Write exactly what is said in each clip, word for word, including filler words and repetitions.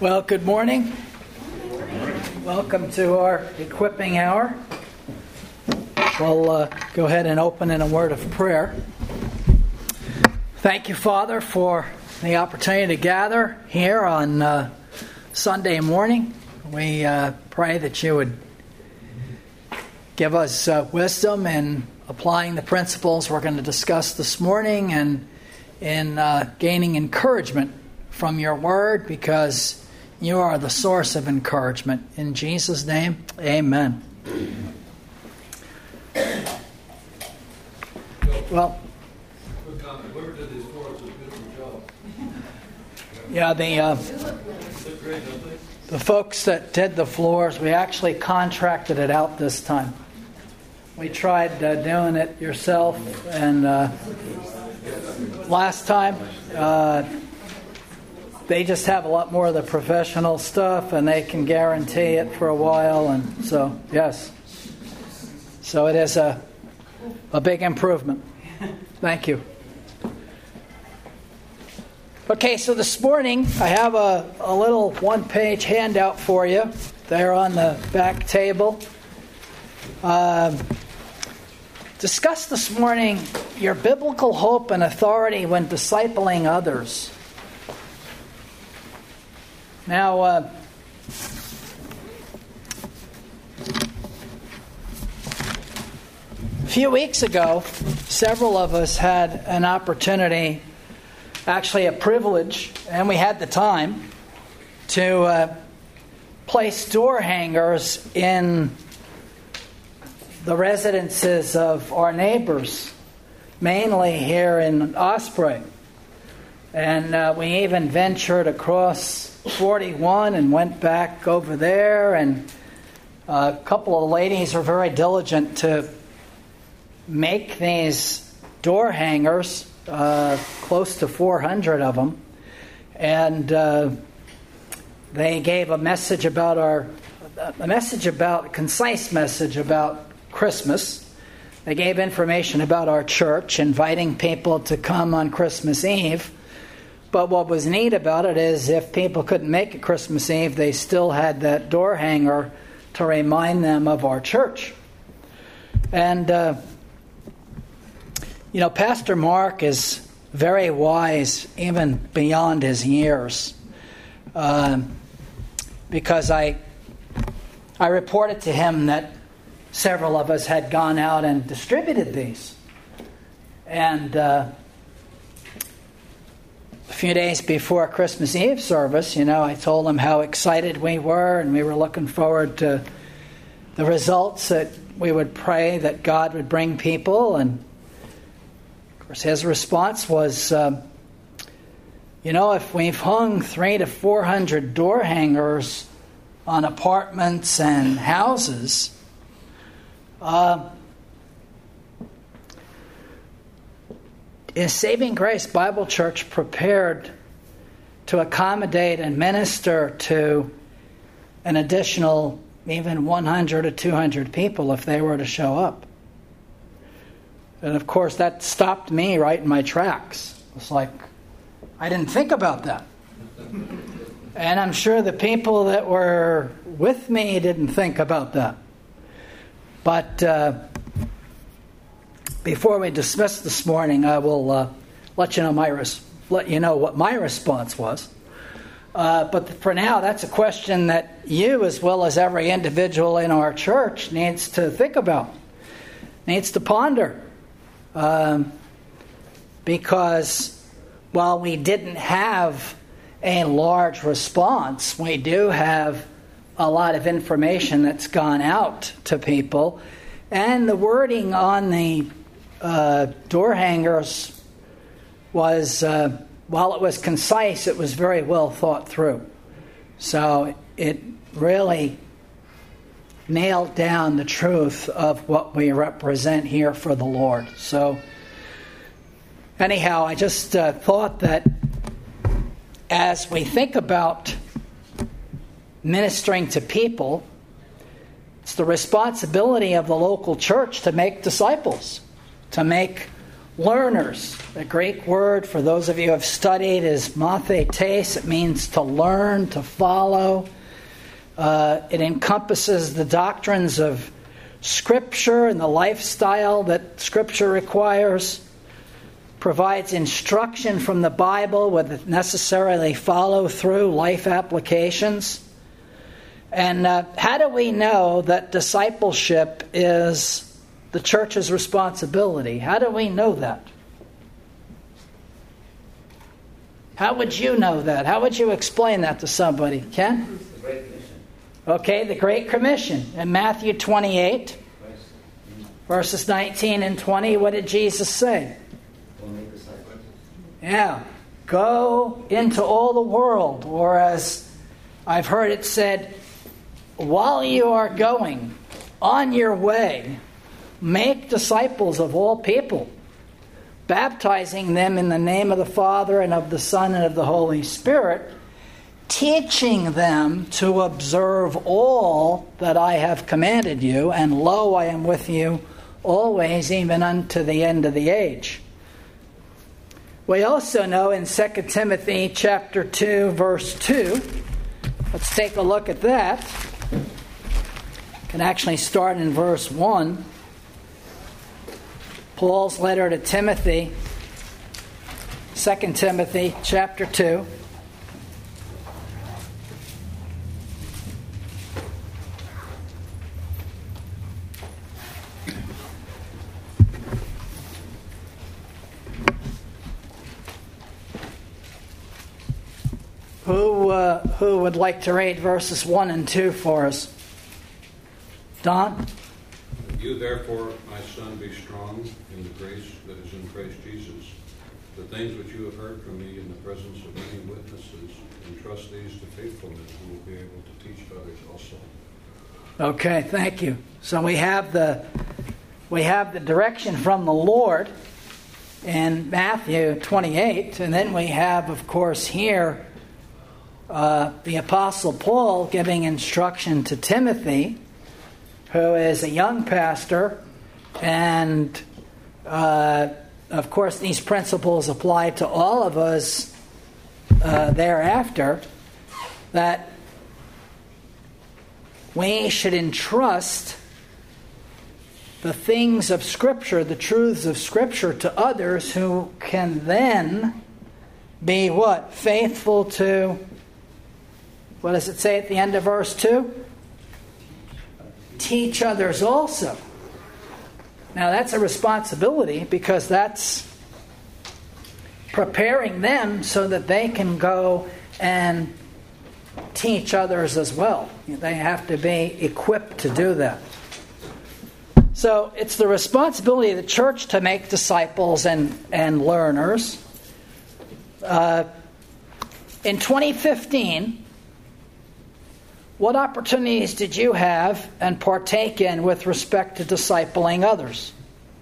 Well, good morning. Welcome to our equipping hour. We'll uh, go ahead and open in a word of prayer. Thank you, Father, for the opportunity to gather here on uh, Sunday morning. We uh, pray that you would give us uh, wisdom in applying the principles we're going to discuss this morning and in uh, gaining encouragement from your word, because you are the source of encouragement. In Jesus' name, amen. Well, whoever did these floors did a beautiful job. Yeah, the uh, the folks that did the floors, we actually contracted it out this time. We tried uh, doing it yourself, and uh, last time uh, they just have a lot more of the professional stuff, and they can guarantee it for a while, and so yes, so it is a a big improvement. Thank you. Okay, so this morning I have a, a little one-page handout for you there on the back table. Uh, discuss this morning your biblical hope and authority when discipling others. Now, uh, a few weeks ago, several of us had an opportunity, actually a privilege, and we had the time to uh, place door hangers in the residences of our neighbors, mainly here in Osprey. And uh, we even ventured across forty-one and went back over there, and a couple of ladies were very diligent to make these door hangers, uh, close to four hundred of them, and uh, they gave a message about our, a message about, a concise message about Christmas. They gave information about our church, inviting people to come on Christmas Eve. But what was neat about it is if people couldn't make it Christmas Eve, they still had that door hanger to remind them of our church. And, uh, you know, Pastor Mark is very wise, even beyond his years. Uh, because I, I reported to him that several of us had gone out and distributed these. And uh, a few days before Christmas Eve service, you know, I told him how excited we were, and we were looking forward to the results, that we would pray that God would bring people. And of course, his response was, uh, you know, if we've hung three to four hundred door hangers on apartments and houses, uh, is Saving Grace Bible Church prepared to accommodate and minister to an additional even one hundred or two hundred people if they were to show up? And of course, that stopped me right in my tracks. It's like, I didn't think about that. And I'm sure the people that were with me didn't think about that. But uh, before we dismiss this morning, I will uh, let you know my res- let you know what my response was. Uh, but for now, that's a question that you, as well as every individual in our church, needs to think about, needs to ponder. Um, because while we didn't have a large response, we do have a lot of information that's gone out to people. And the wording on the uh, door hangers was, uh, while it was concise, it was very well thought through. So it really nailed down the truth of what we represent here for the Lord. So anyhow, I just uh, thought that as we think about ministering to people, it's the responsibility of the local church to make disciples, to make Learners. The Greek word, for those of you who have studied, is mathetes. It means to learn, to follow. Uh, it encompasses the doctrines of Scripture and the lifestyle that Scripture requires. Provides instruction from the Bible with necessarily follow-through life applications. And uh, how do we know that discipleship is the church's responsibility? How do we know that? How would you know that? How would you explain that to somebody? Ken? The Great Commission. Okay, the Great Commission. In Matthew twenty-eight, verses nineteen and twenty, what did Jesus say? Go make disciples. Yeah. Go into all the world. Or as I've heard it said, while you are going on your way, make disciples of all people, baptizing them in the name of the Father and of the Son and of the Holy Spirit, teaching them to observe all that I have commanded you, and lo, I am with you always, even unto the end of the age. We also know in Second Timothy chapter two, verse two, let's take a look at that. Can actually start in verse one. Paul's letter to Timothy, Second Timothy chapter two. Who uh, who would like to read verses one and two for us? Don? You therefore, my son, be strong in the grace that is in Christ Jesus. The things which you have heard from me in the presence of many witnesses, entrust these to faithfulness, who will be able to teach others also. Okay, thank you. So we have the we have the direction from the Lord in Matthew twenty-eight, and then we have, of course, here uh, the Apostle Paul giving instruction to Timothy, who is a young pastor, and uh, of course these principles apply to all of us uh, thereafter, that we should entrust the things of Scripture, the truths of Scripture, to others who can then be what? Faithful to, what does it say at the end of verse two? Teach others also. Now that's a responsibility, because that's preparing them so that they can go and teach others as well. They have to be equipped to do that. So it's the responsibility of the church to make disciples and, and learners. Uh, in twenty fifteen, what opportunities did you have and partake in with respect to discipling others?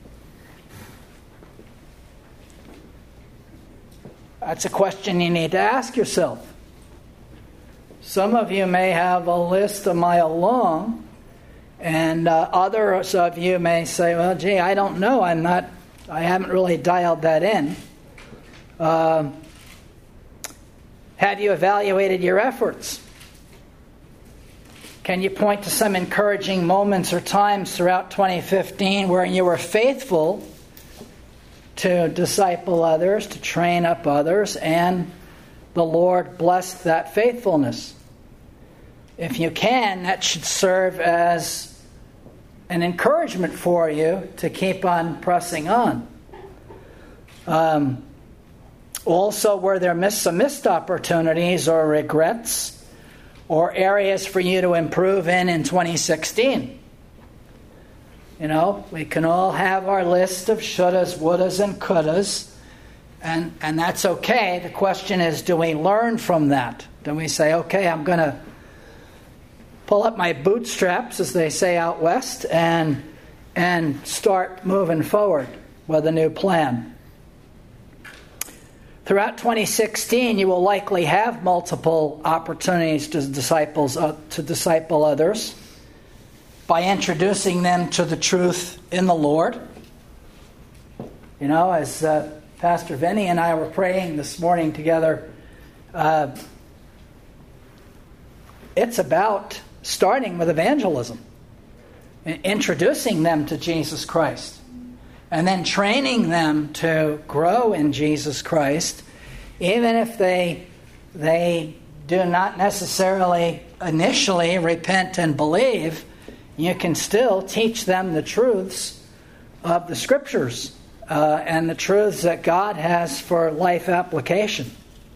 That's a question you need to ask yourself. Some of you may have a list a mile long, and uh, others of you may say, well, gee, I don't know. I'm not, I haven't really dialed that in. Uh, have you evaluated your efforts? Can you point to some encouraging moments or times throughout twenty fifteen where you were faithful to disciple others, to train up others, and the Lord blessed that faithfulness? If you can, that should serve as an encouragement for you to keep on pressing on. Um, also, were there miss, some missed opportunities or regrets or areas for you to improve in in twenty sixteen? You know, we can all have our list of shouldas, wouldas, and couldas, and, and that's okay. The question is, do we learn from that? Do we say, okay, I'm going to pull up my bootstraps, as they say out west, and and start moving forward with a new plan? Throughout twenty sixteen, you will likely have multiple opportunities to disciples uh, to disciple others by introducing them to the truth in the Lord, You know, as uh, Pastor Vinny and I were praying this morning together, uh, it's about starting with evangelism, introducing them to Jesus Christ, and then training them to grow in Jesus Christ, even if they they do not necessarily initially repent and believe. You can still teach them the truths of the Scriptures uh, and the truths that God has for life application.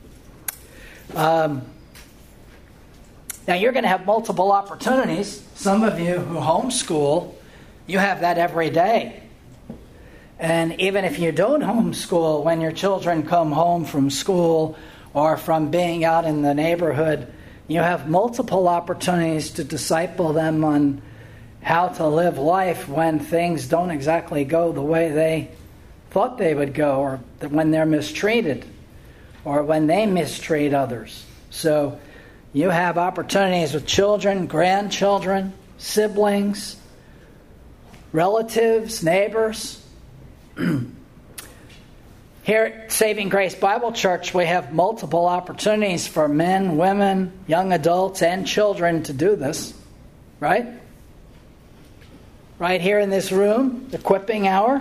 Um, now, you're going to have multiple opportunities. Some of you who homeschool, you have that every day. And even if you don't homeschool, when your children come home from school or from being out in the neighborhood, you have multiple opportunities to disciple them on how to live life when things don't exactly go the way they thought they would go, or when they're mistreated, or when they mistreat others. So you have opportunities with children, grandchildren, siblings, relatives, neighbors. Here at Saving Grace Bible Church, we have multiple opportunities for men, women, young adults, and children to do this. Right? Right here in this room, equipping hour.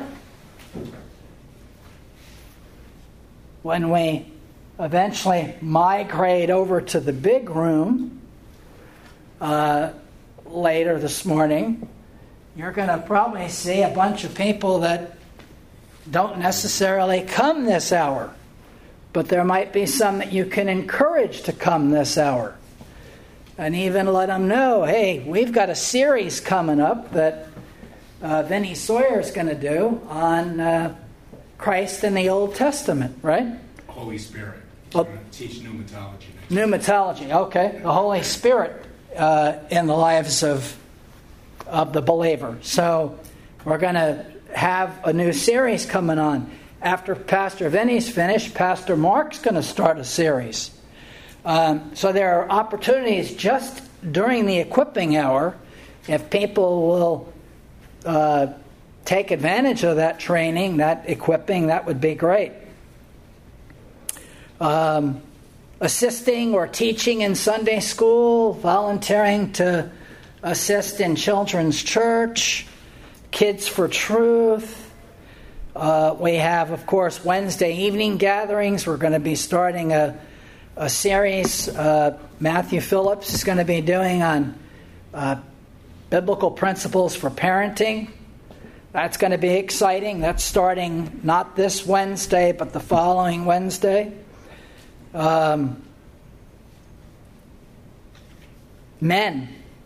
When we eventually migrate over to the big room uh, later this morning, you're going to probably see a bunch of people that don't necessarily come this hour, but there might be some that you can encourage to come this hour, and even let them know, hey, we've got a series coming up that uh, Vinny Sawyer is going to do on uh, Christ in the Old Testament, right? Holy Spirit. Oh. We're going to teach pneumatology next. Pneumatology, okay. The Holy Spirit uh, in the lives of of the believer. So we're going to have a new series coming on. After Pastor Vinny's finished, Pastor Mark's going to start a series. Um, so there are opportunities just during the equipping hour. If people will uh, take advantage of that training, that equipping, that would be great. Um, assisting or teaching in Sunday school, volunteering to assist in children's church, Kids for Truth. Uh, we have, of course, Wednesday evening gatherings. We're going to be starting a, a series uh, Matthew Phillips is going to be doing on uh, biblical principles for parenting. That's going to be exciting. That's starting not this Wednesday, but the following Wednesday. Um, men,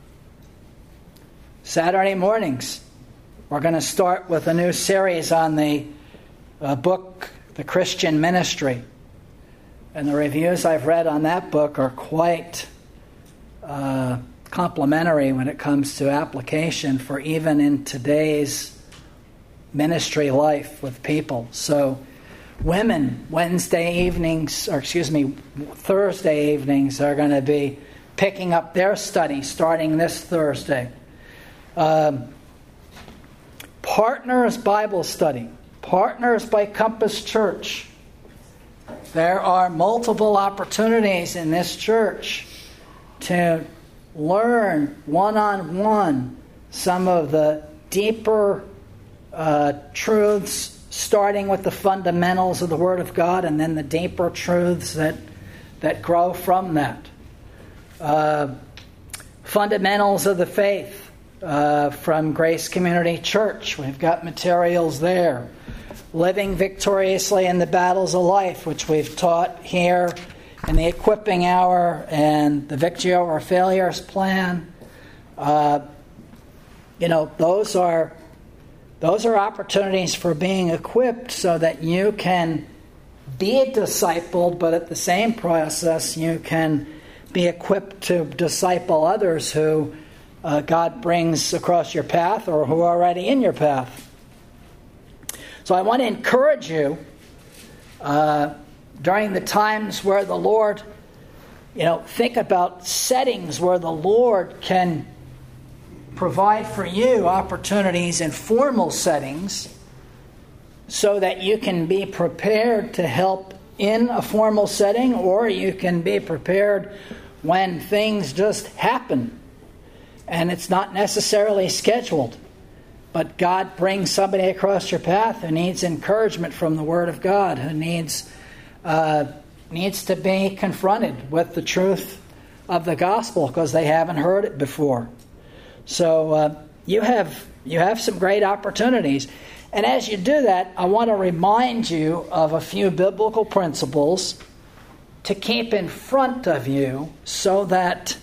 Saturday mornings, we're going to start with a new series on the uh, book, The Christian Ministry. And the reviews I've read on that book are quite uh, complimentary when it comes to application for even in today's ministry life with people. So women, Wednesday evenings, or excuse me, Thursday evenings are going to be picking up their study starting this Thursday. Um, Partners Bible Study. Partners by Compass Church. There are multiple opportunities in this church to learn one-on-one some of the deeper uh, truths, starting with the fundamentals of the Word of God, and then the deeper truths that that grow from that. Uh, fundamentals of the faith uh, from Grace Community Church. We've got materials there. Living victoriously in the battles of life, which we've taught here in the equipping hour and the Victory Over Failures plan. Uh, you know, those are those are opportunities for being equipped so that you can be discipled, but at the same process you can be equipped to disciple others who uh, God brings across your path or who are already in your path. So I want to encourage you uh, during the times where the Lord, you know, think about settings where the Lord can provide for you opportunities in formal settings so that you can be prepared to help in a formal setting, or you can be prepared when things just happen and it's not necessarily scheduled. But God brings somebody across your path who needs encouragement from the Word of God, who needs uh, needs to be confronted with the truth of the gospel because they haven't heard it before. So uh, you have you have some great opportunities. And as you do that, I want to remind you of a few biblical principles to keep in front of you so that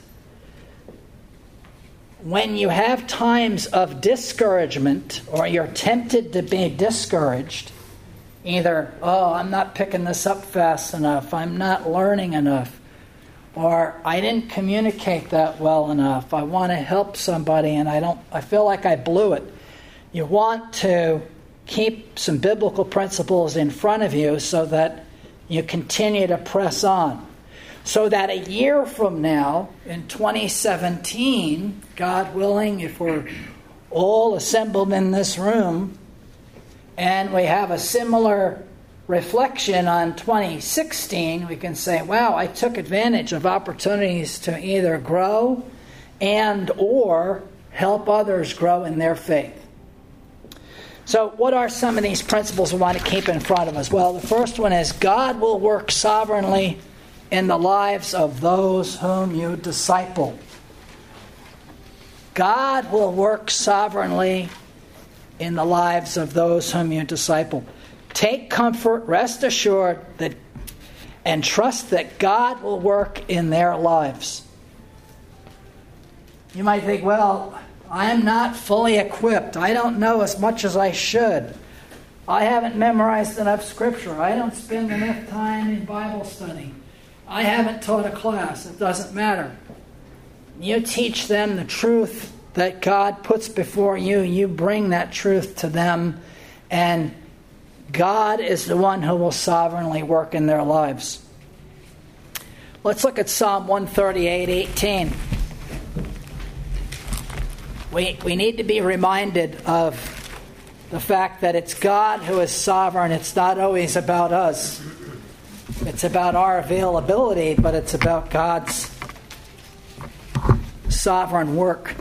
when you have times of discouragement or you're tempted to be discouraged, either, oh, I'm not picking this up fast enough, I'm not learning enough, or I didn't communicate that well enough, I want to help somebody and I don't, I feel like I blew it. You want to keep some biblical principles in front of you so that you continue to press on. So that a year from now, in twenty seventeen, God willing, if we're all assembled in this room and we have a similar reflection on twenty sixteen, we can say, wow, I took advantage of opportunities to either grow and or help others grow in their faith. So what are some of these principles we want to keep in front of us? Well, the first one is God will work sovereignly in the lives of those whom you disciple. God will work sovereignly in the lives of those whom you disciple. Take comfort, rest assured, that, and trust that God will work in their lives. You might think, well, I am not fully equipped. I don't know as much as I should. I haven't memorized enough scripture. I don't spend enough time in Bible study. I haven't taught a class. It doesn't matter. You teach them the truth that God puts before you. You bring that truth to them, and God is the one who will sovereignly work in their lives. Let's look at Psalm one thirty-eight eighteen. We, we need to be reminded of the fact that it's God who is sovereign. It's not always about us. It's about our availability, but it's about God's sovereign work.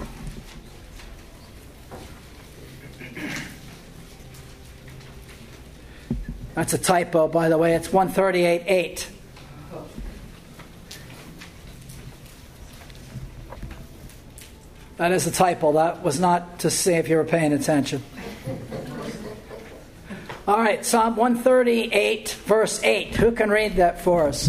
That's a typo, by the way. It's one thirty-eight eight. That is a typo. That was not to see if you were paying attention. All right, Psalm one thirty-eight, verse eight. Who can read that for us?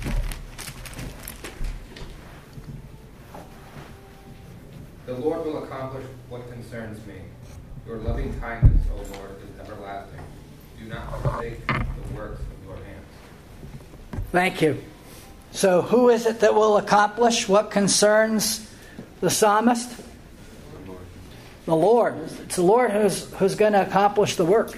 The Lord will accomplish what concerns me. Your loving kindness, O Lord, is everlasting. Do not forsake the works of your hands. Thank you. So who is it that will accomplish what concerns the psalmist? The Lord. It's the Lord who's who's going to accomplish the work.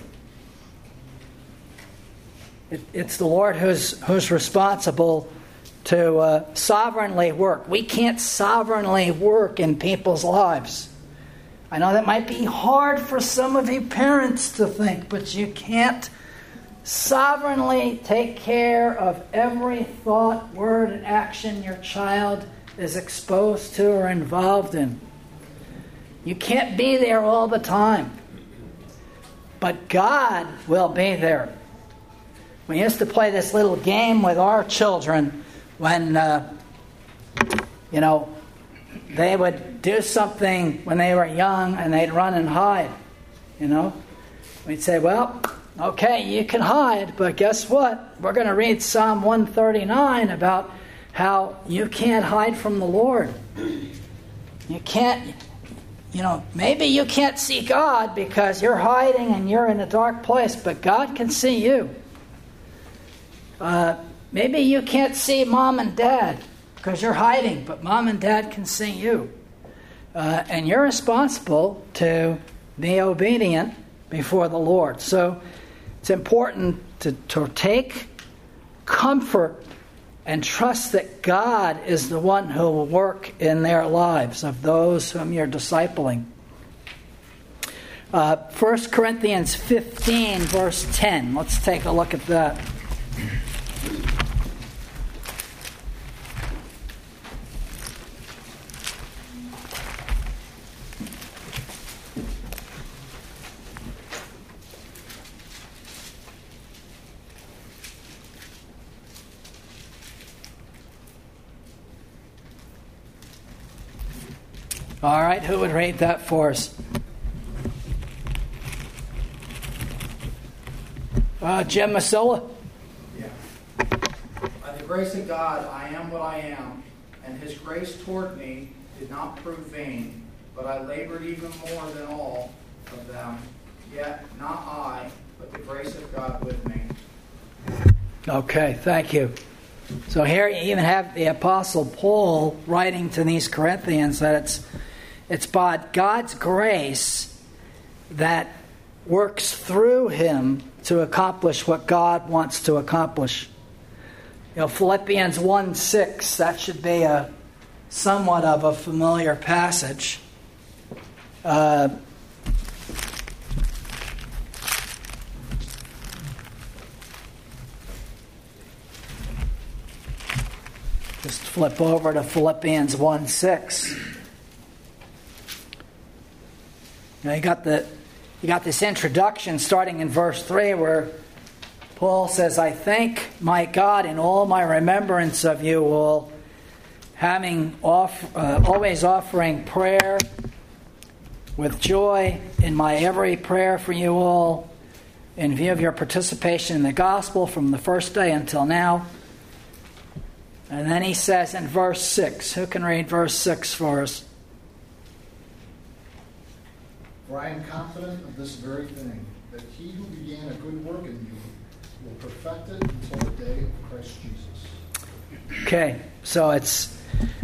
It, it's the Lord who's who's responsible to uh, sovereignly work. We can't sovereignly work in people's lives. I know that might be hard for some of you parents to think, but you can't sovereignly take care of every thought, word, and action your child is exposed to or involved in. You can't be there all the time. But God will be there. We used to play this little game with our children when, uh, you know, they would do something when they were young and they'd run and hide, you know. We'd say, well, okay, you can hide, but guess what? We're going to read Psalm one thirty-nine about how you can't hide from the Lord. You can't, you know, maybe you can't see God because you're hiding and you're in a dark place, but God can see you. Uh, maybe you can't see mom and dad because you're hiding, but mom and dad can see you. Uh, and you're responsible to be obedient before the Lord. So it's important to, to take comfort and trust that God is the one who will work in their lives of those whom you're discipling. Uh, First Corinthians fifteen, verse ten. Let's take a look at that. All right, who would read that for us? Uh, Jim Masilla? Yeah. By the grace of God, I am what I am, and His grace toward me did not prove vain, but I labored even more than all of them. Yet not I, but the grace of God with me. Okay, thank you. So here you even have the Apostle Paul writing to these Corinthians that it's it's by God's grace that works through him to accomplish what God wants to accomplish. You know, Philippians one six, that should be a somewhat of a familiar passage. Uh, just flip over to Philippians one six. You know, you got the you got this introduction starting in verse three where Paul says, I thank my God in all my remembrance of you all, having off, uh, always offering prayer with joy in my every prayer for you all, in view of your participation in the gospel from the first day until now. And then he says in verse six, who can read verse six for us? For I am confident of this very thing, that he who began a good work in you will perfect it until the day of Christ Jesus. Okay, so it's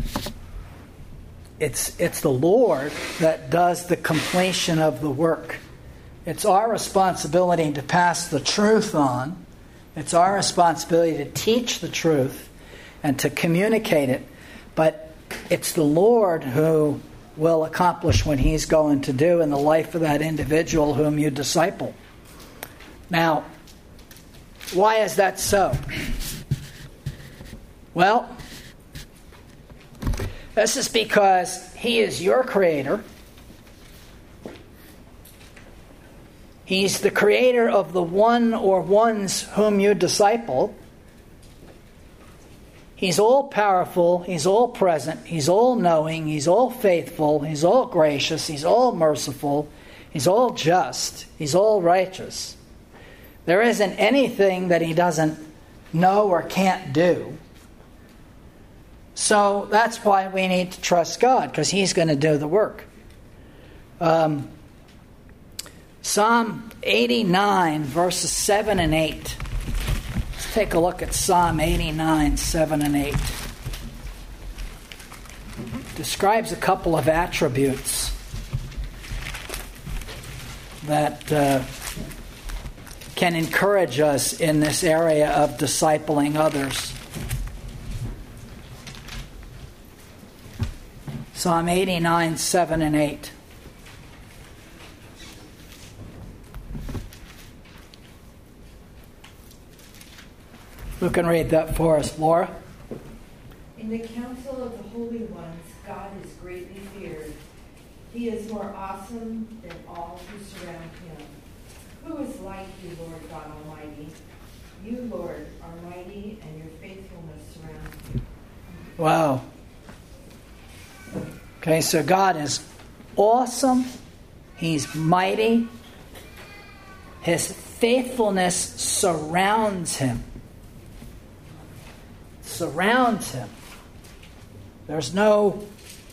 it's it's the Lord that does the completion of the work. It's our responsibility to pass the truth on. It's our responsibility to teach the truth and to communicate it. But it's the Lord who will accomplish what He's going to do in the life of that individual whom you disciple. Now, why is that so? Well, this is because He is your creator. He's the creator of the one or ones whom you disciple. He's all-powerful, He's all-present, He's all-knowing, He's all-faithful, He's all-gracious, He's all-merciful, He's all-just, He's all-righteous. There isn't anything that He doesn't know or can't do. So that's why we need to trust God, because He's going to do the work. Um, Psalm eighty-nine, verses seven and eight. Let's take a look at Psalm eighty-nine, seven and eight. Describes a couple of attributes that uh, can encourage us in this area of discipling others. Psalm eighty-nine, seven and eight. Who can read that for us, Laura? In the council of the holy ones, God is greatly feared. He is more awesome than all who surround Him. Who is like you, Lord God Almighty? You, Lord, are mighty, and your faithfulness surrounds you. Wow. Okay, so God is awesome. He's mighty. His faithfulness surrounds Him. Surrounds Him. There's no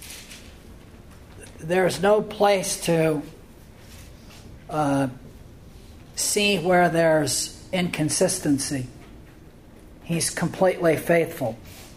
there's no place to uh, see where there's inconsistency. He's completely faithful.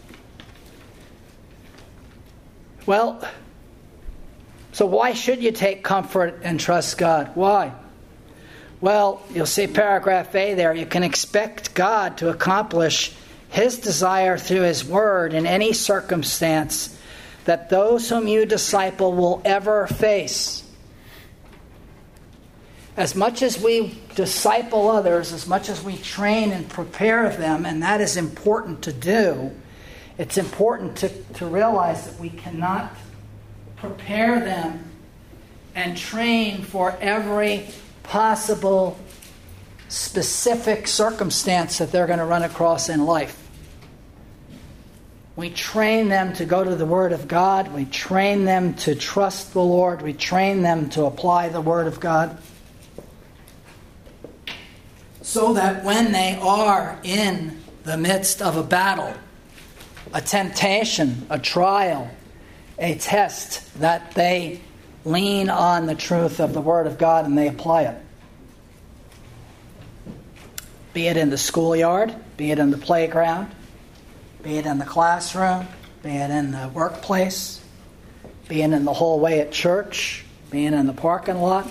Well, so why should you take comfort and trust God? Why? Well, you'll see paragraph A there. You can expect God to accomplish His desire through His Word in any circumstance that those whom you disciple will ever face. as much as we disciple others, as much as we train and prepare them, and that is important to do, it's important to, to realize that we cannot prepare them and train for every possible specific circumstance that they're going to run across in life. We train them to go to the Word of God. We train them to trust the Lord. We train them to apply the Word of God, so that when they are in the midst of a battle, a temptation, a trial, a test, that they lean on the truth of the Word of God and they apply it. Be it in the schoolyard, be it in the playground, be it in the classroom, be it in the workplace, be it in the hallway at church, be it in the parking lot.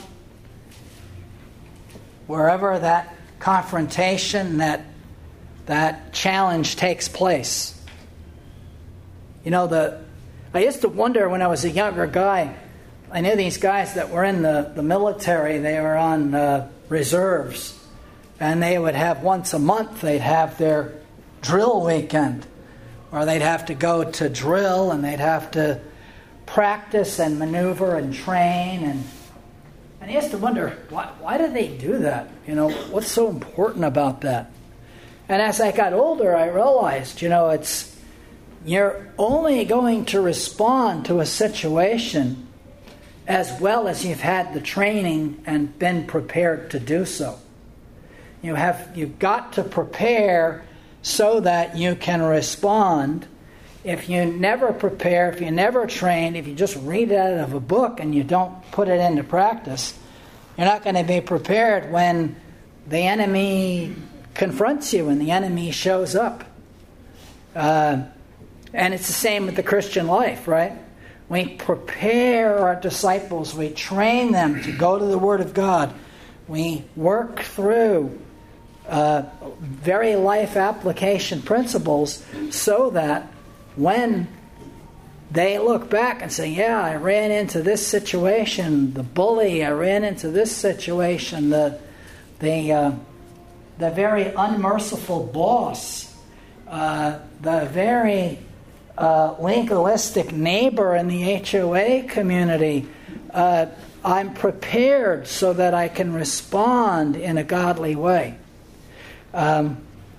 Wherever that confrontation, that that challenge takes place. You know, the I used to wonder when I was a younger guy, I knew these guys that were in the, the military, they were on uh, reserves, and they would have once a month, they'd have their drill weekend, or they'd have to go to drill, and they'd have to practice and maneuver and train, and and I used to wonder, why, why do they do that? You know, what's so important about that? And as I got older, I realized, you know, it's you're only going to respond to a situation as well as you've had the training and been prepared to do so. You have you've got to prepare so that you can respond. If you never prepare, if you never train, if you just read it out of a book and you don't put it into practice, you're not going to be prepared when the enemy confronts you and the enemy shows up. Uh, and it's the same with the Christian life, right? We prepare our disciples. We train them to go to the Word of God. We work through uh, very life application principles so that when they look back and say, yeah, I ran into this situation, the bully, I ran into this situation, the the uh, the very unmerciful boss, uh, the very uh, legalistic neighbor in the H O A community, uh, I'm prepared so that I can respond in a godly way. Um,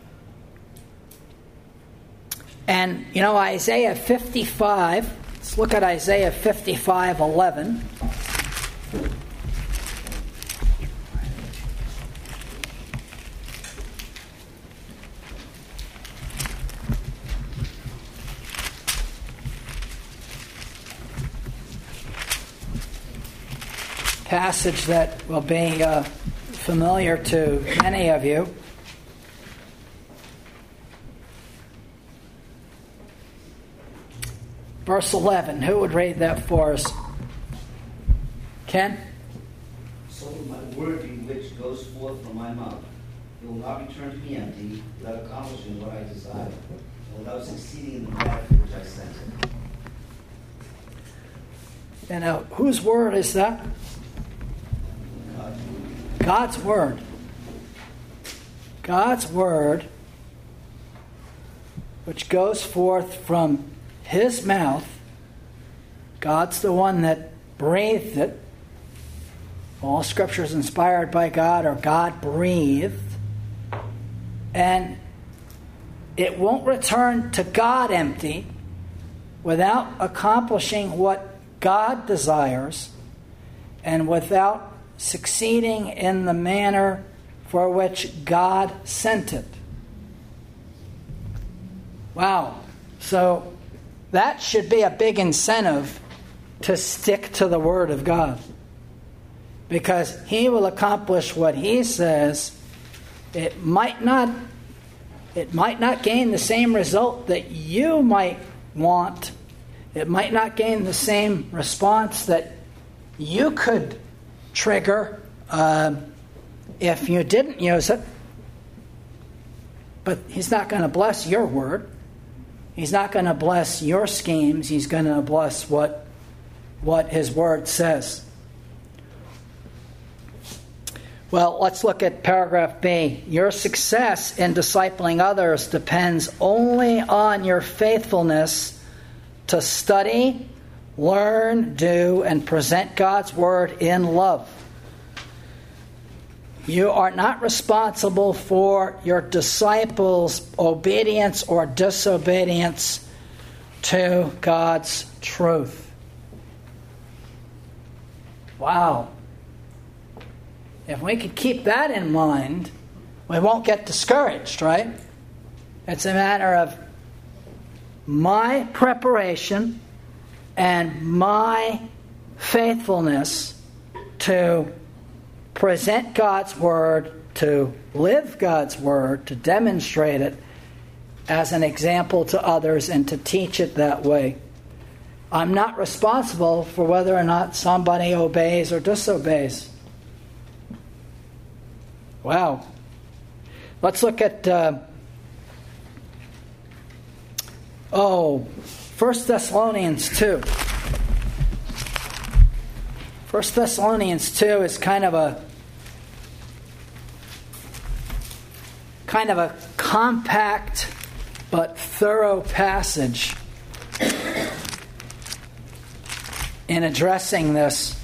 And, you know, Isaiah fifty-five, let's look at Isaiah fifty-five eleven. Passage that will be uh, familiar to many of you. Verse eleven, who would read that for us? Ken? So my word which goes forth from my mouth, it will not return to me empty, without accomplishing what I desire, and without succeeding in the matter for which I sent it. And uh, whose word is that? God. God's word. God's word, which goes forth from His mouth. God's the one that breathed it. All Scripture is inspired by God, or God breathed. And it won't return to God empty without accomplishing what God desires and without succeeding in the manner for which God sent it. Wow. So that should be a big incentive to stick to the Word of God, because He will accomplish what He says. It might not it might not gain the same result that you might want. It might not gain the same response that you could trigger uh, if you didn't use it. But He's not going to bless your word. He's not going to bless your schemes. He's going to bless what, what His Word says. Well, let's look at paragraph B. Your success in discipling others depends only on your faithfulness to study, learn, do, and present God's Word in love. You are not responsible for your disciples' obedience or disobedience to God's truth. Wow. If we could keep that in mind, we won't get discouraged, right? It's a matter of my preparation and my faithfulness to present God's Word, to live God's Word, to demonstrate it as an example to others and to teach it that way. I'm not responsible for whether or not somebody obeys or disobeys. Wow. Let's look at, uh, oh, First Thessalonians two. First Thessalonians two is kind of a kind of a compact but thorough passage in addressing this.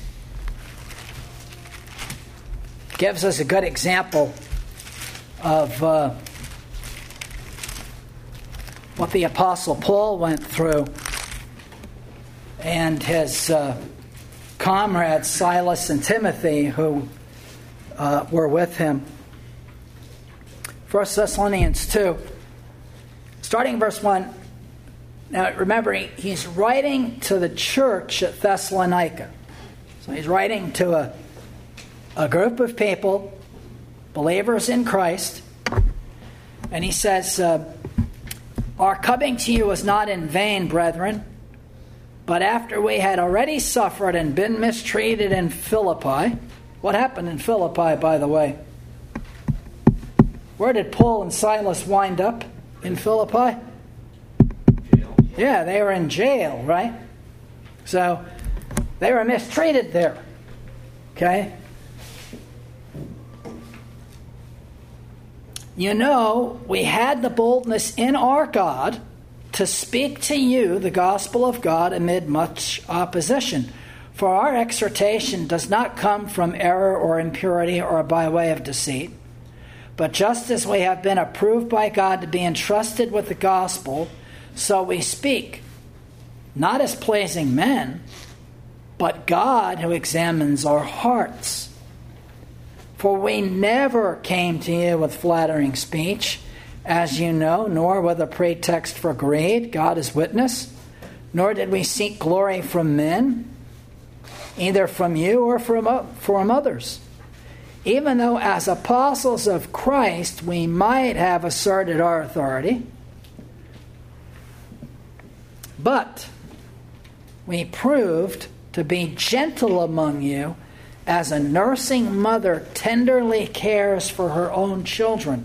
Gives us a good example of uh, what the Apostle Paul went through and his uh, comrades Silas and Timothy who uh, were with him. First Thessalonians two, starting verse one. Now remember, he, he's writing to the church at Thessalonica. So he's writing to a a group of people, believers in Christ, and he says, uh, our coming to you was not in vain, brethren, but after we had already suffered and been mistreated in Philippi. What happened in Philippi, by the way? Where did Paul and Silas wind up in Philippi? Jail. Yeah, they were in jail, right? So they were mistreated there. Okay? You know, we had the boldness in our God to speak to you the gospel of God amid much opposition. For our exhortation does not come from error or impurity or by way of deceit, but just as we have been approved by God to be entrusted with the gospel, so we speak, not as pleasing men, but God who examines our hearts. For we never came to you with flattering speech, as you know, nor with a pretext for greed, God is witness, nor did we seek glory from men, either from you or from, from others, even though as apostles of Christ we might have asserted our authority. But we proved to be gentle among you, as a nursing mother tenderly cares for her own children.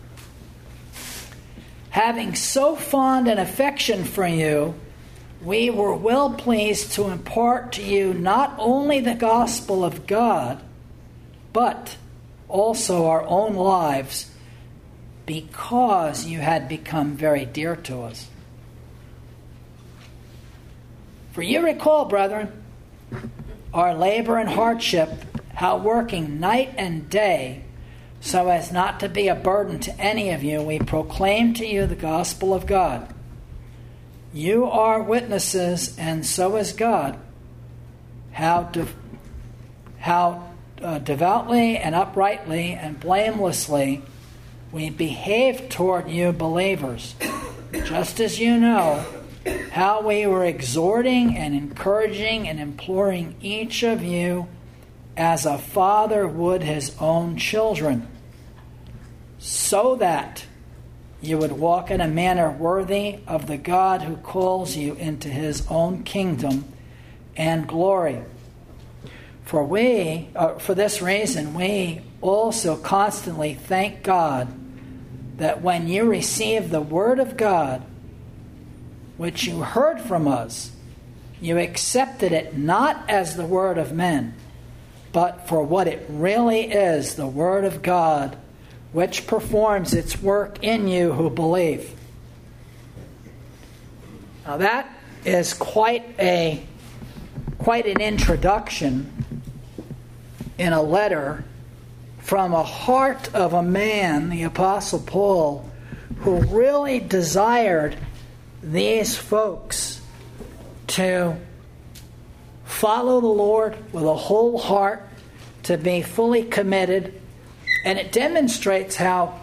Having so fond an affection for you, we were well pleased to impart to you not only the gospel of God, but also our own lives, because you had become very dear to us. For you recall, brethren, our labor and hardship, how working night and day, so as not to be a burden to any of you, we proclaim to you the gospel of God. You are witnesses, and so is God, how de- how uh, devoutly and uprightly and blamelessly we behave toward you believers, just as you know how we were exhorting and encouraging and imploring each of you as a father would his own children, so that you would walk in a manner worthy of the God who calls you into his own kingdom and glory. For we, uh, for this reason, we also constantly thank God that when you received the word of God, which you heard from us, you accepted it not as the word of men, but for what it really is, the Word of God, which performs its work in you who believe. Now that is quite a quite an introduction in a letter from a heart of a man, the Apostle Paul, who really desired these folks to follow the Lord with a whole heart, to be fully committed. And it demonstrates how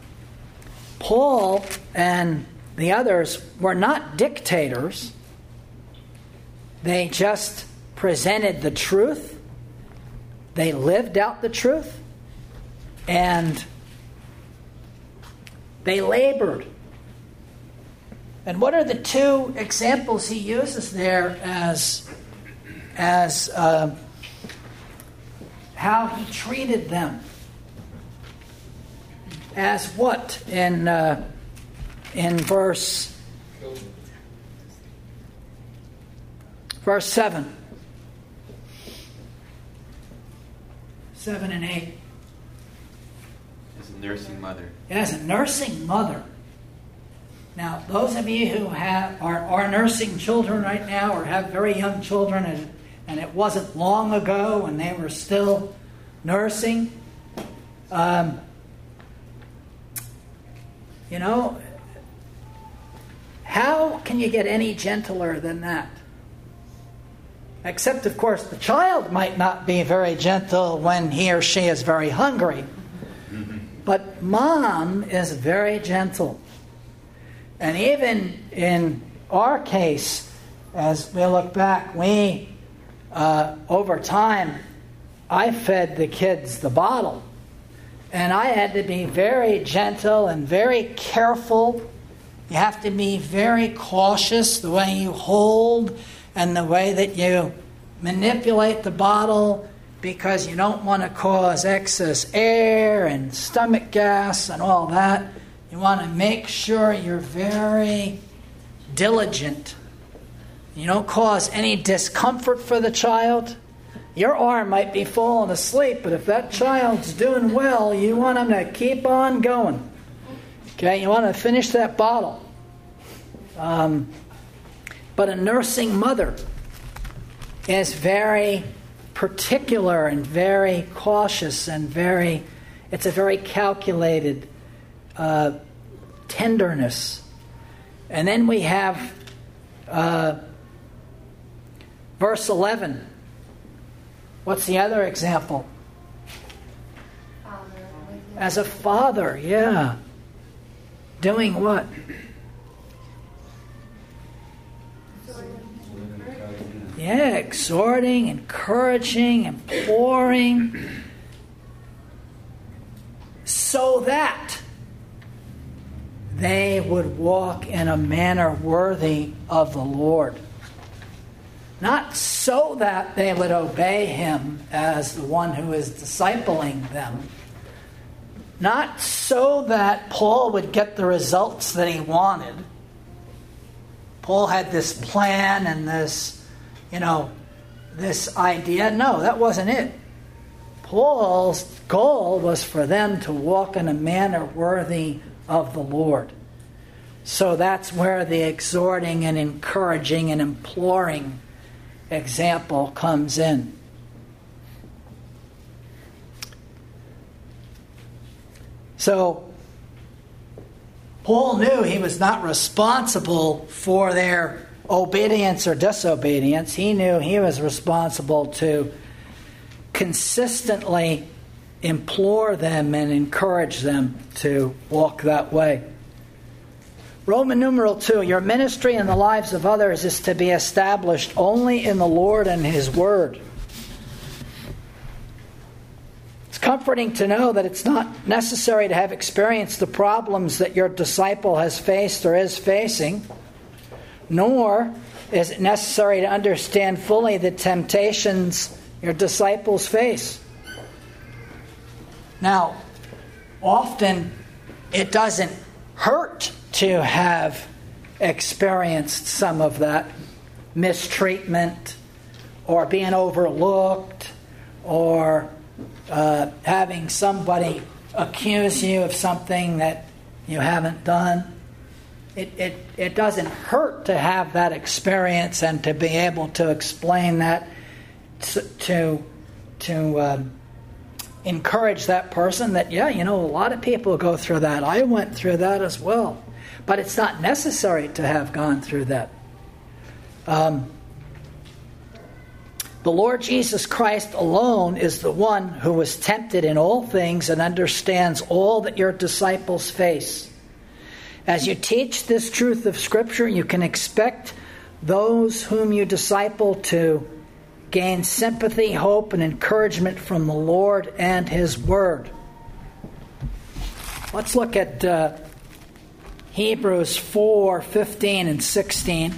Paul and the others were not dictators. They just presented the truth. They lived out the truth. And they labored. And what are the two examples he uses there as, as uh, how he treated them? As what? In, uh, in verse, verse seven. seven and eight. As a nursing mother. As a nursing mother. Now, those of you who have are, are nursing children right now or have very young children, and, and it wasn't long ago when they were still nursing, um, you know, how can you get any gentler than that? Except, of course, the child might not be very gentle when he or she is very hungry. But mom is very gentle. And even in our case, as we look back, we, uh, over time, I fed the kids the bottle. And I had to be very gentle and very careful. You have to be very cautious the way you hold and the way that you manipulate the bottle, because you don't want to cause excess air and stomach gas and all that. You want to make sure you're very diligent. You don't cause any discomfort for the child. Your arm might be falling asleep, but if that child's doing well, you want them to keep on going. Okay, you want to finish that bottle. Um, but a nursing mother is very particular and very cautious and very, it's a very calculated uh, tenderness. And then we have uh, verse eleven. What's the other example? Father. As a father, yeah. Doing what? Yeah, exhorting, encouraging, imploring, so that they would walk in a manner worthy of the Lord. Not so that they would obey Him as the one who is discipling them. Not so that Paul would get the results that he wanted. Paul had this plan and this, you know, this idea. No, that wasn't it. Paul's goal was for them to walk in a manner worthy of the Lord. So that's where the exhorting and encouraging and imploring example comes in. So Paul knew he was not responsible for their obedience or disobedience. He knew he was responsible to consistently implore them and encourage them to walk that way. Roman numeral two, your ministry in the lives of others is to be established only in the Lord and His Word. It's comforting to know that it's not necessary to have experienced the problems that your disciple has faced or is facing, nor is it necessary to understand fully the temptations your disciples face. Now, often it doesn't hurt to have experienced some of that mistreatment or being overlooked or uh, having somebody accuse you of something that you haven't done. It, it, it doesn't hurt to have that experience and to be able to explain that to, to, to um, encourage that person that, yeah, you know, a lot of people go through that. I went through that as well. But it's not necessary to have gone through that. Um, the Lord Jesus Christ alone is the one who was tempted in all things and understands all that your disciples face. As you teach this truth of Scripture, you can expect those whom you disciple to gain sympathy, hope, and encouragement from the Lord and His Word. Let's look at uh, Hebrews four, fifteen and sixteen.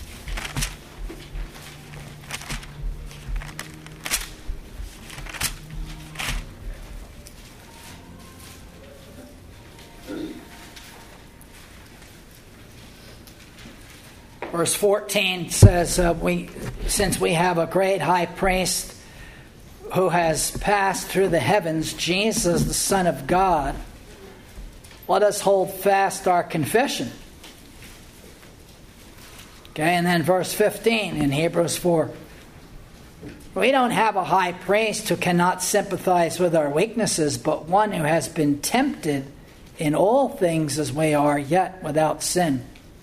Verse fourteen says, uh, "We, since we have a great high priest who has passed through the heavens, Jesus, the Son of God, let us hold fast our confession." Okay, and then verse fifteen in Hebrews four. "We don't have a high priest who cannot sympathize with our weaknesses, but one who has been tempted in all things as we are, yet without sin.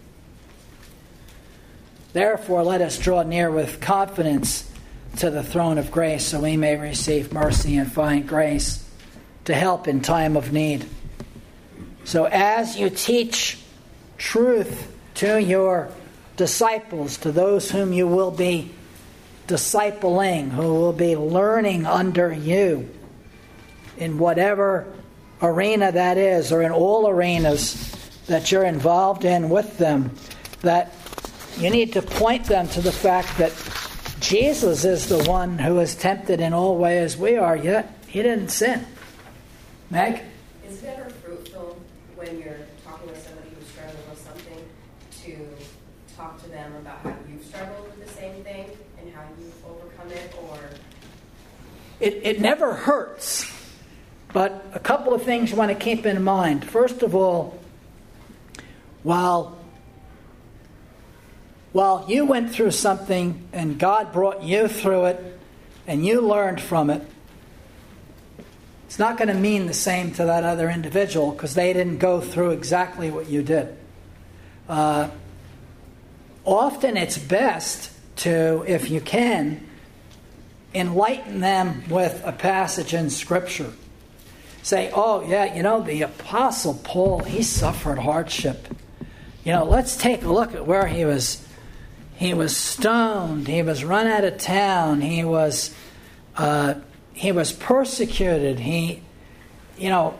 Therefore, let us draw near with confidence to the throne of grace, so we may receive mercy and find grace to help in time of need." So as you teach truth to your disciples, to those whom you will be discipling, who will be learning under you in whatever arena that is, or in all arenas that you're involved in with them, that you need to point them to the fact that Jesus is the one who is tempted in all ways as we are, yet He didn't sin. Meg? Is it ever fruitful when you're talking with somebody who's struggling with something to talk to them about how you've struggled with the same thing and how you've overcome it? Or It, it never hurts. But a couple of things you want to keep in mind. First of all, while While you went through something and God brought you through it and you learned from it, it's not going to mean the same to that other individual because they didn't go through exactly what you did. Uh, often it's best to, if you can, enlighten them with a passage in Scripture. Say, oh, yeah, you know, the Apostle Paul, he suffered hardship. You know, let's take a look at where he was. He was stoned. He was run out of town. He was uh, he was persecuted. He, you know,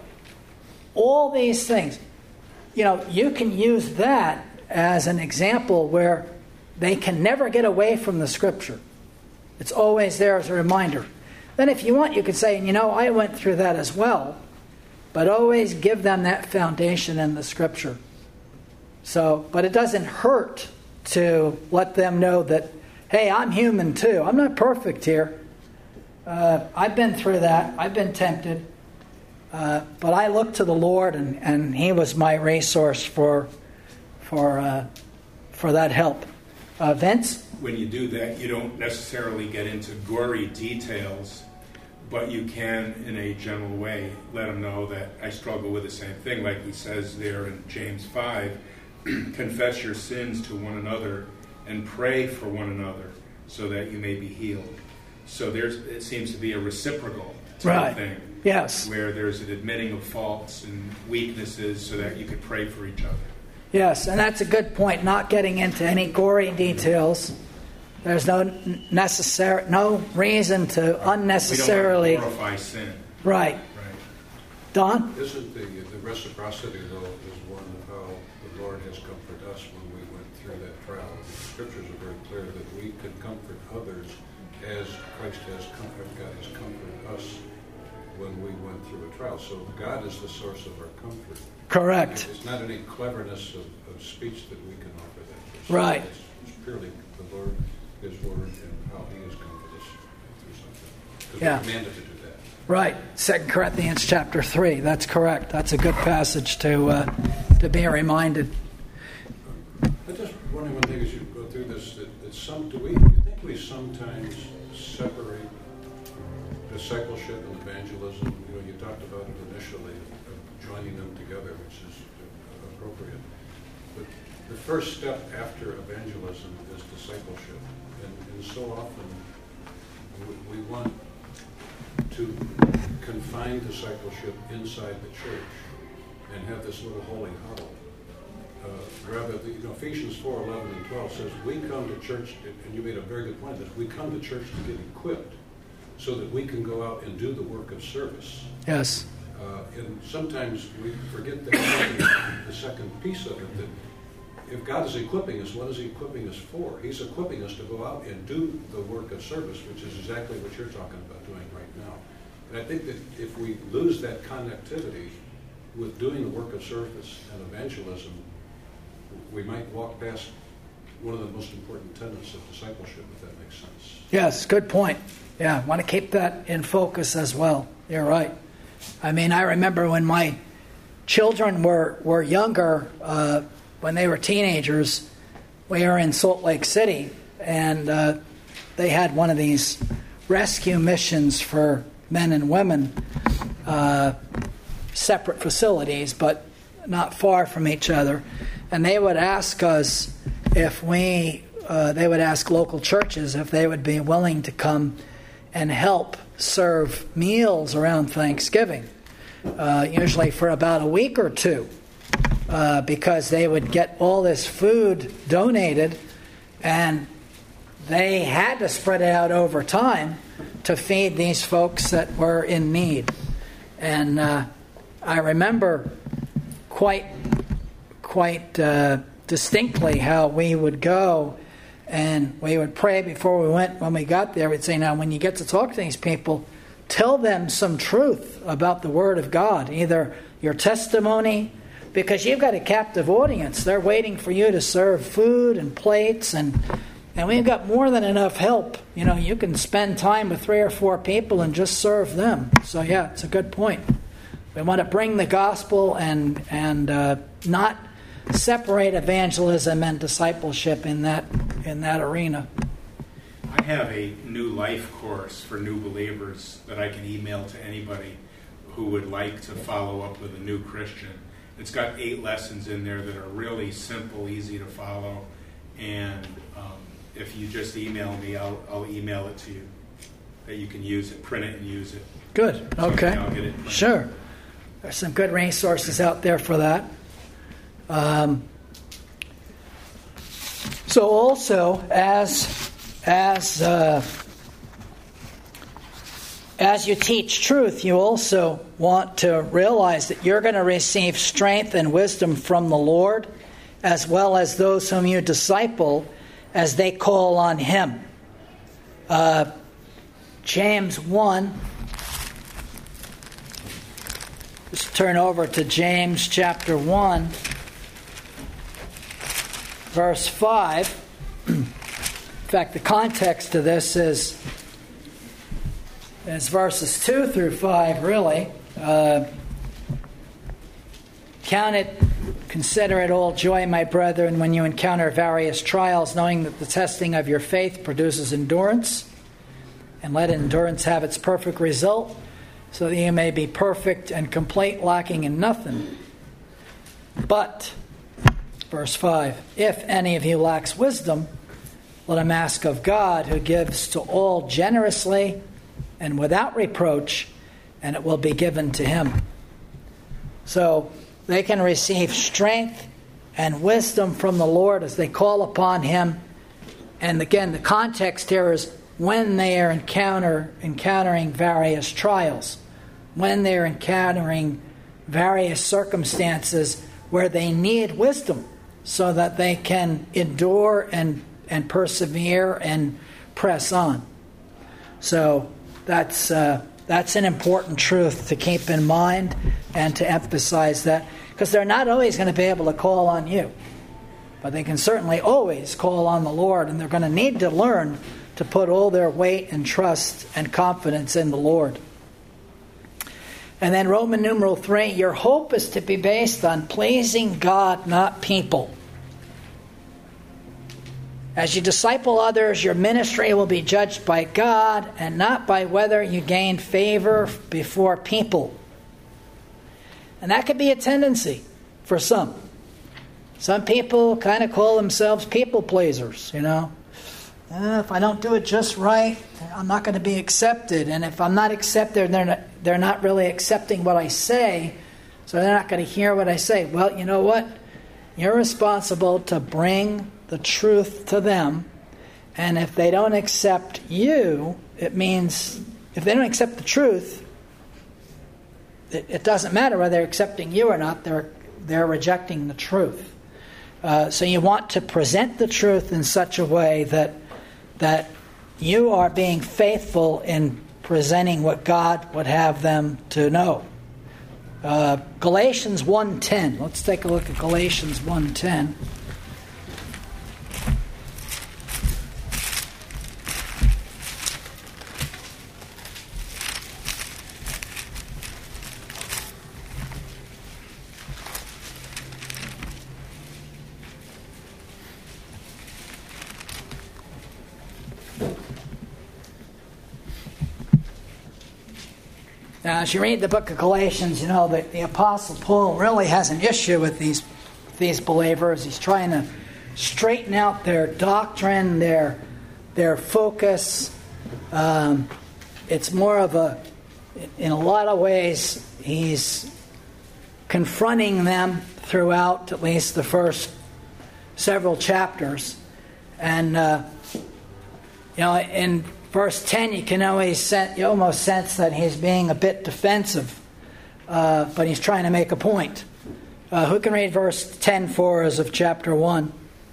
all these things. You know, you can use that as an example where they can never get away from the Scripture. It's always there as a reminder. Then if you want, you could say, you know, I went through that as well. But always give them that foundation in the Scripture. So, but it doesn't hurt to let them know that, hey, I'm human too. I'm not perfect here. Uh, I've been through that. I've been tempted. Uh, but I look to the Lord, and, and He was my resource for for uh, for that help. Uh, Vince? When you do that, you don't necessarily get into gory details, but you can, in a general way, let them know that I struggle with the same thing. Like he says there in James five, confess your sins to one another and pray for one another so that you may be healed. So there's, it seems to be a reciprocal type right. of thing. Yes. Where there's an admitting of faults and weaknesses so that you could pray for each other. Yes, and that's a good point, not getting into any gory details. There's no necessary, no reason to unnecessarily... We don't want to glorify sin. Right. Right. Don? Isn't the, the reciprocity, though, is one of how the Lord has comforted us when we went through that trial. The Scriptures are very clear that we can comfort others as Christ has comforted, God has comforted us when we went through a trial. So God is the source of our comfort. Correct. It's not any cleverness of, of speech that we can offer that person. Right. It's, it's purely the Lord, His Word, and how He has comforted us through something. Because Yeah. we're commanded to do that. Right. Second Corinthians chapter three. That's correct. That's a good passage to uh, to be reminded. I just wondering one thing as you go through this, that, that some, do we, do you think we sometimes separate discipleship and evangelism? You know, you talked about it initially, of joining them together, which is appropriate. But the first step after evangelism is discipleship. And, and so often we, we want to confine discipleship inside the church and have this little holy huddle. Uh, rather, the, you know, Ephesians four, eleven, and twelve says, we come to church, and you made a very good point of this, we come to church to get equipped so that we can go out and do the work of service. Yes. Uh, and sometimes we forget that the second piece of it, that if God is equipping us, what is He equipping us for? He's equipping us to go out and do the work of service, which is exactly what you're talking about doing right now. And I think that if we lose that connectivity with doing the work of service and evangelism, we might walk past one of the most important tenets of discipleship, if that makes sense. Yes, good point. Yeah, I want to keep that in focus as well. You're right. I mean, I remember when my children were, were younger, uh, when they were teenagers, we were in Salt Lake City, and uh, they had one of these rescue missions for men and women, uh, separate facilities, but not far from each other. And they would ask us if we, uh, they would ask local churches if they would be willing to come and help serve meals around Thanksgiving, uh, usually for about a week or two, uh, because they would get all this food donated, and they had to spread it out over time to feed these folks that were in need. And uh, I remember quite, quite uh, distinctly how we would go and we would pray before we went. When we got there, we'd say, now, when you get to talk to these people, tell them some truth about the Word of God, either your testimony, because you've got a captive audience. They're waiting for you to serve food and plates, and and we've got more than enough help. You know, you can spend time with three or four people and just serve them. So, yeah, it's a good point. We want to bring the gospel and and uh, not separate evangelism and discipleship in that in that arena. I have a new life course for new believers that I can email to anybody who would like to follow up with a new Christian. It's got eight lessons in there that are really simple, easy to follow, and um, if you just email me, I'll, I'll email it to you, that you can use it, print it and use it. Good. So Okay. I'll get it printed. Sure. There's some good resources out there for that. Um, so also, as as uh, as you teach truth, you also want to realize that you're going to receive strength and wisdom from the Lord, as well as those whom you disciple, as they call on Him. Uh, James one. Just turn over to James chapter one. Verse five. In fact, the context of this is, is verses two through five, really. Uh, Count it, consider it all joy, my brethren, when you encounter various trials, knowing that the testing of your faith produces endurance. And let endurance have its perfect result, so that you may be perfect and complete, lacking in nothing. But, verse five, if any of you lacks wisdom, let him ask of God, who gives to all generously and without reproach, and it will be given to him. So they can receive strength and wisdom from the Lord as they call upon Him. And again, the context here is when they are encounter encountering various trials, when they're encountering various circumstances where they need wisdom so that they can endure and, and persevere and press on. So that's uh, that's an important truth to keep in mind and to emphasize that, because they're not always going to be able to call on you, but they can certainly always call on the Lord, and they're going to need to learn to put all their weight and trust and confidence in the Lord. And then Roman numeral three, your hope is to be based on pleasing God, not people. As you disciple others, your ministry will be judged by God and not by whether you gain favor before people. And that could be a tendency for some. Some people kind of call themselves people pleasers, you know. Uh, if I don't do it just right, I'm not going to be accepted. And if I'm not accepted, they're not, they're not really accepting what I say, so they're not going to hear what I say. Well, you know what? You're responsible to bring the truth to them. And if they don't accept you, it means, if they don't accept the truth, it, it doesn't matter whether they're accepting you or not, they're, they're rejecting the truth. Uh, so you want to present the truth in such a way that that you are being faithful in presenting what God would have them to know. Uh, Galatians one ten. Let's take a look at Galatians one ten. Now, as you read the book of Galatians, you know that the Apostle Paul really has an issue with these these believers. He's trying to straighten out their doctrine, their their focus. Um, it's more of a, in a lot of ways, he's confronting them throughout at least the first several chapters. And, uh, you know, in verse ten, you can always sense, you almost sense that he's being a bit defensive, uh, but he's trying to make a point. Uh, who can read verse ten for us of chapter one?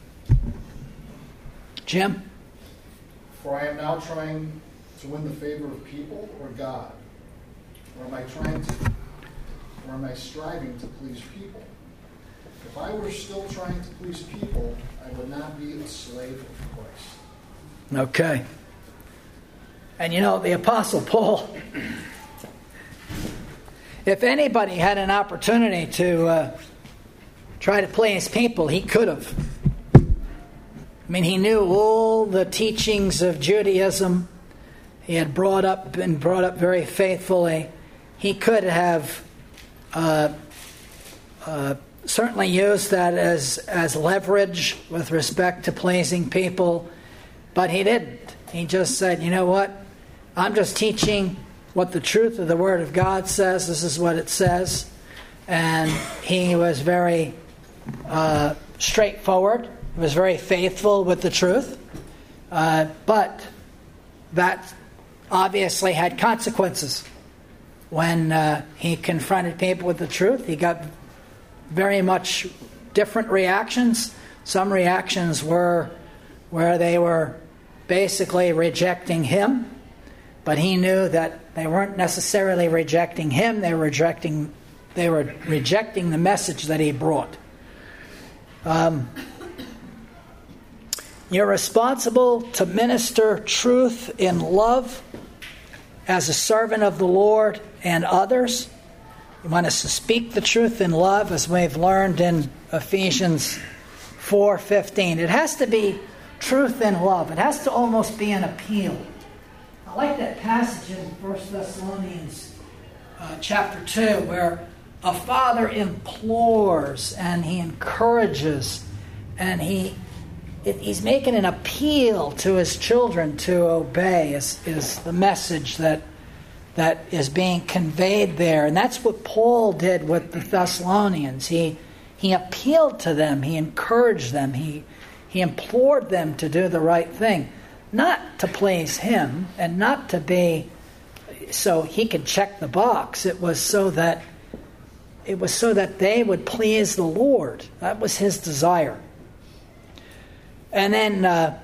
Jim? For I am now trying to win the favor of people or God? Or am I trying to, or am I striving to please people? If I were still trying to please people, I would not be a slave of Christ. Okay. And you know, the Apostle Paul, if anybody had an opportunity to uh, try to please people, he could have. I mean, he knew all the teachings of Judaism. He had brought up been brought up very faithfully. He could have uh, uh, certainly used that as, as leverage with respect to pleasing people, but he didn't. He just said, you know what? I'm just teaching what the truth of the Word of God says. This is what it says. And he was very uh, straightforward. He was very faithful with the truth. Uh, but that obviously had consequences. When uh, he confronted people with the truth, he got very much different reactions. Some reactions were where they were basically rejecting him, but he knew that they weren't necessarily rejecting him. They were rejecting, they were rejecting the message that he brought. Um, you're responsible to minister truth in love as a servant of the Lord and others. You want us to speak the truth in love, as we've learned in Ephesians four fifteen. It has to be truth in love. It has to almost be an appeal. I like that passage in First Thessalonians uh, chapter two, where a father implores and he encourages and he it, he's making an appeal to his children to obey is, is the message that that is being conveyed there. And that's what Paul did with the Thessalonians. He he appealed to them, he encouraged them, he he implored them to do the right thing. Not to please him and not to be so he could check the box. It was so that it was so that they would please the Lord. That was his desire. And then uh,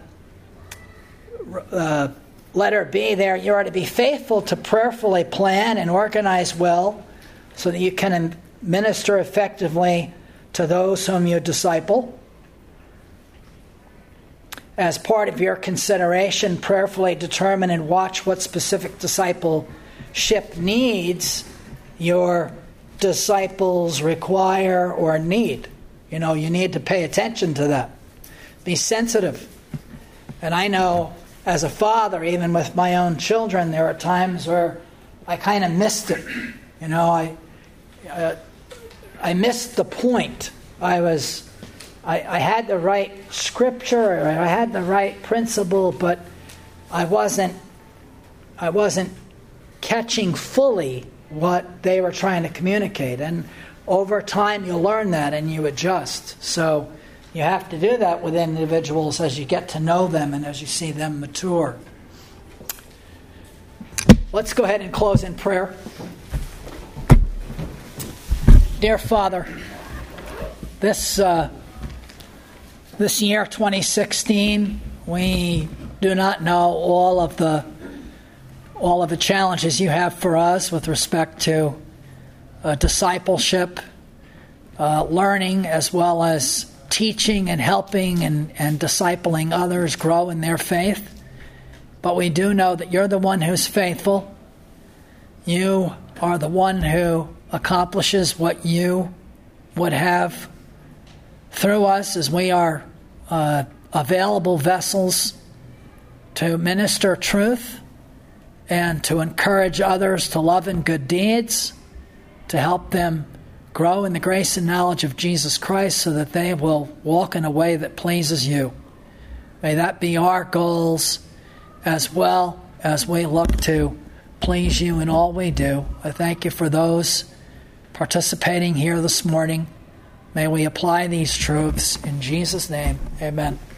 uh, letter B there, you are to be faithful to prayerfully plan and organize well so that you can minister effectively to those whom you disciple. as part of your consideration, prayerfully determine and watch what specific discipleship needs your disciples require or need. You know, you need to pay attention to that. Be sensitive. And I know as a father, even with my own children, there are times where I kind of missed it. You know, I uh, I missed the point. I was, I, I had the right scripture, or I had the right principle, but I wasn't, I wasn't catching fully what they were trying to communicate. And over time, you learn that and you adjust. So you have to do that with individuals as you get to know them and as you see them mature. Let's go ahead and close in prayer. Dear Father, this uh, this year, twenty sixteen, we do not know all of the all of the challenges you have for us with respect to uh, discipleship, uh, learning, as well as teaching and helping and, and discipling others grow in their faith. But we do know that you're the one who's faithful. You are the one who accomplishes what you would have through us as we are uh, available vessels to minister truth and to encourage others to love and good deeds, to help them grow in the grace and knowledge of Jesus Christ so that they will walk in a way that pleases you. May that be our goals as well as we look to please you in all we do. I thank you for those participating here this morning. May we apply these truths in Jesus' name. Amen.